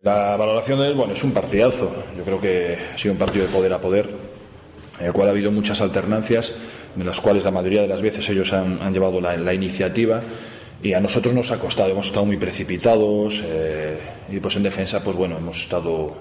La valoración de él, bueno, es un partidazo. Yo creo que ha sido un partido de poder a poder, en el cual ha habido muchas alternancias, en las cuales la mayoría de las veces ellos han llevado la iniciativa, y a nosotros nos ha costado. Hemos estado muy precipitados, y pues en defensa, pues bueno, hemos estado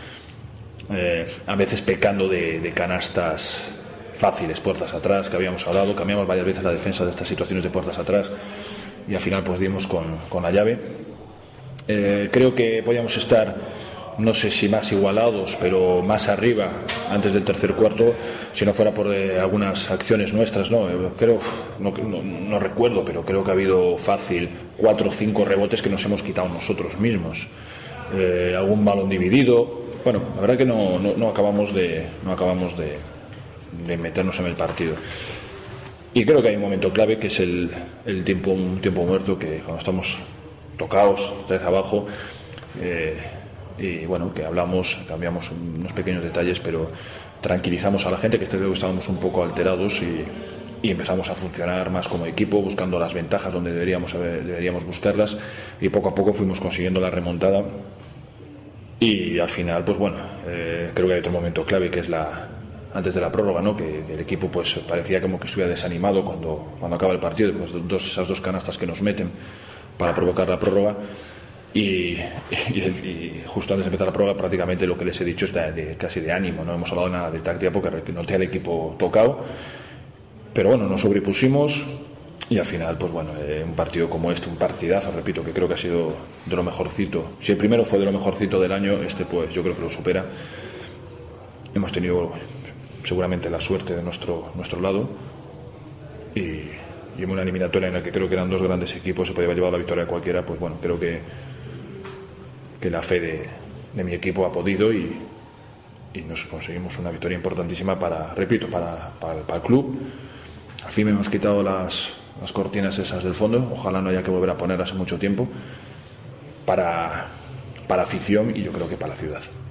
a veces pecando de canastas fáciles, puertas atrás, que habíamos hablado. Cambiamos varias veces la defensa de estas situaciones de puertas atrás y al final pues dimos con la llave. Creo que podíamos estar, no sé si más igualados, pero más arriba antes del tercer cuarto, si no fuera por algunas acciones nuestras, ¿no? Creo, no recuerdo, pero creo que ha habido fácil 4 o 5 rebotes que nos hemos quitado nosotros mismos. Algún balón dividido. Bueno, la verdad que no acabamos de meternos en el partido. Y creo que hay un momento clave, que es un tiempo muerto, que cuando estamos tocados, 3 abajo, y bueno, que cambiamos unos pequeños detalles, pero tranquilizamos a la gente, que creo que estábamos un poco alterados, y empezamos a funcionar más como equipo, buscando las ventajas donde deberíamos buscarlas, y poco a poco fuimos consiguiendo la remontada. Y al final, pues bueno, creo que hay otro momento clave, que es antes de la prórroga, ¿no? Que el equipo pues parecía como que estuviera desanimado cuando acaba el partido, pues esas 2 canastas que nos meten para provocar la prórroga, y justo antes de empezar la prórroga prácticamente lo que les he dicho es casi de ánimo. No hemos hablado nada de táctica porque noté al equipo tocado, pero bueno, nos sobrepusimos. Y al final, pues bueno, un partido como este, un partidazo, repito, que creo que ha sido de lo mejorcito. Si el primero fue de lo mejorcito del año, este pues yo creo que lo supera. Hemos tenido seguramente la suerte de nuestro lado, y en una eliminatoria en la que creo que eran 2 grandes equipos, se podía haber llevado la victoria a cualquiera. Pues bueno, creo que la fe de mi equipo ha podido, y nos conseguimos una victoria importantísima para el club. Al fin hemos quitado las cortinas esas del fondo, ojalá no haya que volver a poner hace mucho tiempo, para afición, y yo creo que para la ciudad.